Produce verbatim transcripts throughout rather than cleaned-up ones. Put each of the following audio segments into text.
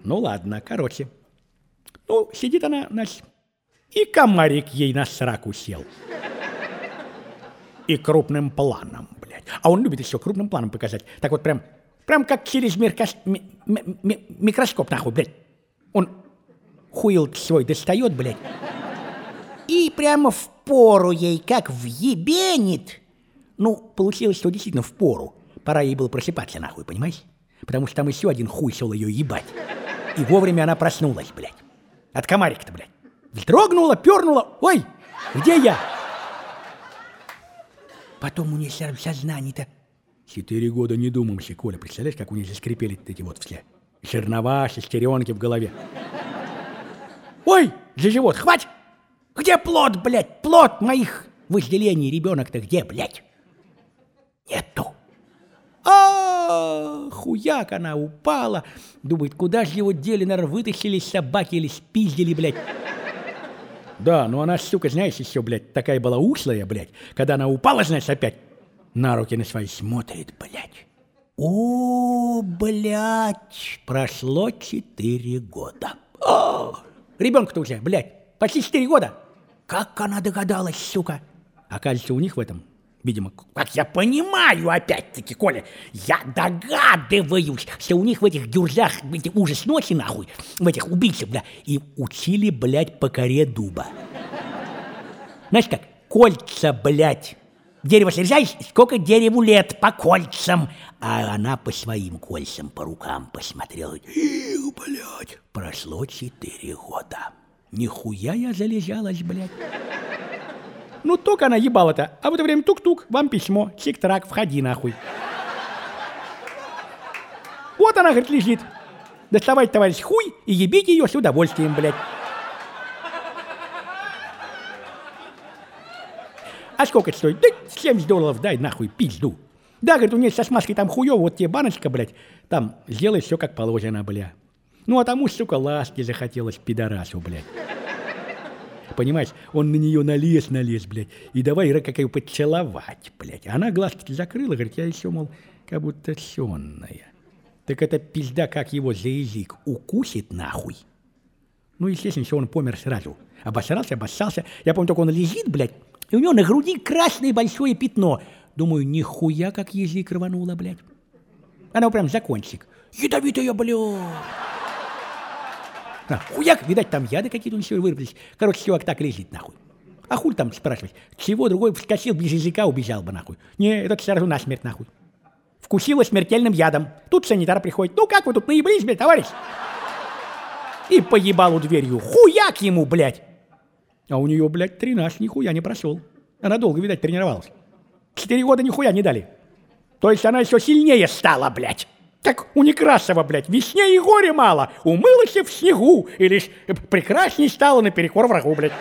Ну ладно, короче. Ну, сидит она, значит, и комарик ей на сраку сел. И крупным планом, блядь. А он любит еще крупным планом показать. Так вот прям, прям как через миркос... ми... ми... ми... микроскоп, нахуй, блядь. Он хуил свой достает, блядь. И прямо в пору ей как въебенит. Ну, получилось, что действительно в пору. Пора ей было просыпаться, нахуй, понимаешь? Потому что там еще один хуй шел ее ебать. И вовремя она проснулась, блядь. От комарика-то, блядь. Вздрогнула, пернула. Ой, где я? Потом у нее сознание-то. Четыре года не думаемся, Коля. Представляешь, как у нее заскрипели эти вот все жернова, шестеренки в голове. Ой, за живот, хватит! Где плод, блядь? Плод моих вожделений. Ребенок-то где, блядь? Нету. А, хуяк, она упала. Думает, куда же его дели, наверное, вытащили собаки или спиздили, блядь. Да, ну она, сука, знаешь, еще, блядь, такая была ушлая, блядь. Когда она упала, знаешь, опять на руки на свои смотрит, блядь. О, блядь, прошло четыре года. О, ребенку-то уже, блядь, почти четыре года. Как она догадалась, сука? Оказывается, у них в этом... Видимо, как я понимаю, опять-таки, Коля, я догадываюсь, что у них в этих дюрзах, в этих ужас ночи, нахуй, в этих убийцах, бля, и учили, блядь, по коре дуба. Знаешь как, кольца, блядь, дерево срезаешь, сколько дереву лет по кольцам, а она по своим кольцам, по рукам посмотрела, и, блядь, прошло четыре года. Нихуя я залежалась, блядь. Ну, только она ебала-то, а в это время тук-тук, вам письмо, чик-трак, входи нахуй. Вот она, говорит, лежит. Доставайте, товарищ, хуй и ебите ее с удовольствием, блядь. А сколько это стоит? Да семьдесят долларов дай нахуй, пизду. Да, говорит, у нее со смазкой там хуёво, вот тебе баночка, блядь, там сделай все как положено, бля. Ну, а тому, сука, ласки захотелось пидорасу, блядь. Понимаешь, он на нее налез, налез, блядь, и давай как ее поцеловать, блядь. Она глазки закрыла, говорит, я еще, мол, как будто сонная. Так эта пизда, как его за язык укусит нахуй. Ну, естественно, что он помер сразу. Обосрался, обоссался. Я помню, только он лежит, блядь, и у него на груди красное большое пятно. Думаю, нихуя, как язык рвануло, блядь. Она прям за кончик. Ядовитая, блядь. А, хуяк, видать, там яды какие-то у него вырвались. Короче, чувак так лежит, нахуй. А хуй там спрашивать? Чего другой вскочил, без языка убежал бы, нахуй. Не, этот сразу насмерть, нахуй. Вкусила смертельным ядом. Тут санитар приходит. Ну, как вы тут наеблись, блядь, товарищ? И поебал у дверью. Хуяк ему, блядь. А у нее, блядь, тренаж нихуя не прошел. Она долго, видать, тренировалась. Четыре года нихуя не дали. То есть она еще сильнее стала, блядь. Так у Некрасова, блядь, весне и горе мало. Умылась в снегу, и лишь прекрасней стала наперекор врагу, блядь.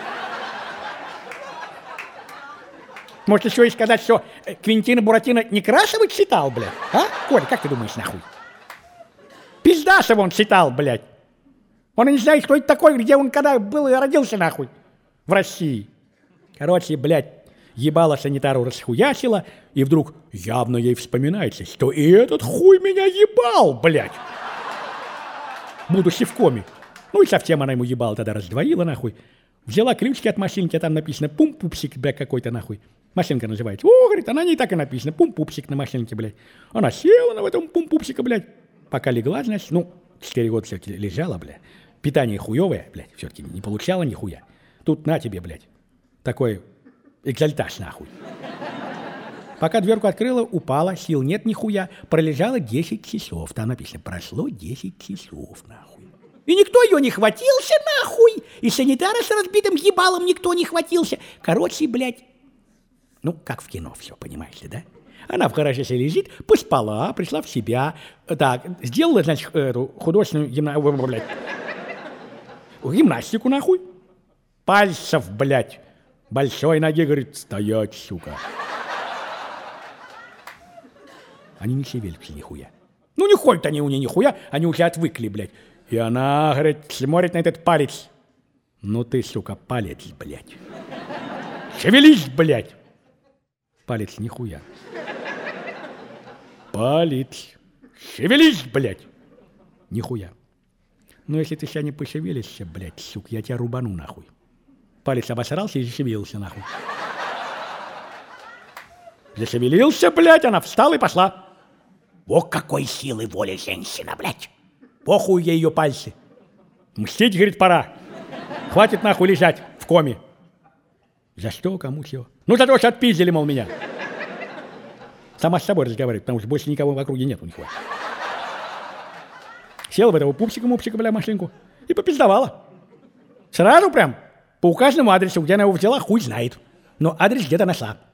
Может, еще и сказать, что Квентина Буратино Некрасова читал, блядь? А, Коль, как ты думаешь, нахуй? Пиздашева он читал, блядь. Он и не знает, кто это такой, где он когда был и родился, нахуй. В России. Короче, блядь, ебало санитару расхуячила, и вдруг явно ей вспоминается, что и этот хуй меня ебал, блядь. Будучи в коме. Ну и совсем она ему ебала, тогда раздвоила, нахуй. Взяла ключики от машинки, а там написано пум-пупсик, блядь, какой-то, нахуй. Машинка называется. О, говорит, она не так и написано, пум-пупсик на машинке, блядь. Она села на этом пум-пупсика, блядь. Пока легла, значит, ну, четыре года все-таки лежала, блядь. Питание хуевое, блядь, все-таки не получала нихуя. Тут на тебе, блядь, такой экзальтаж, нахуй. Пока дверку открыла, упала, сил нет нихуя, пролежала десять часов. Там написано, прошло десять часов, нахуй. И никто ее не хватился, нахуй. И санитара с разбитым ебалом никто не хватился. Короче, блядь, ну, как в кино все, понимаете, да? Она в гараже себе лежит, поспала, пришла в себя. Так, сделала, значит, эту художественную гимна... блядь, гимнастику, нахуй. Пальцев, блядь, большой ноги, говорит, стоять, сука. Они не шевелятся нихуя. Ну, не ходят они у нее нихуя, они уже отвыкли, блядь. И она, говорит, смотрит на этот палец. Ну ты, сука, палец, блядь. Шевелись, блядь. Палец нихуя. Палец. Шевелись, блядь. Нихуя. Ну, если ты сейчас не пошевелишься, блядь, сука, я тебя рубану, нахуй. Палец обосрался и зашевелился, нахуй. Зашевелился, блядь, она встала и пошла. О, какой силы воли женщина, блядь. Похуй ей ее пальцы. Мстить, говорит, пора. Хватит нахуй лежать в коме. За что, кому чего? Ну, за то, что отпиздили, мол, меня. Сама с собой разговаривает, потому что больше никого в округе нет у них. Села в этого пупсика-мупсика, бля, машинку и попиздовала. Сразу прям по указанному адресу, где она его взяла, хуй знает. Но адрес где-то нашла.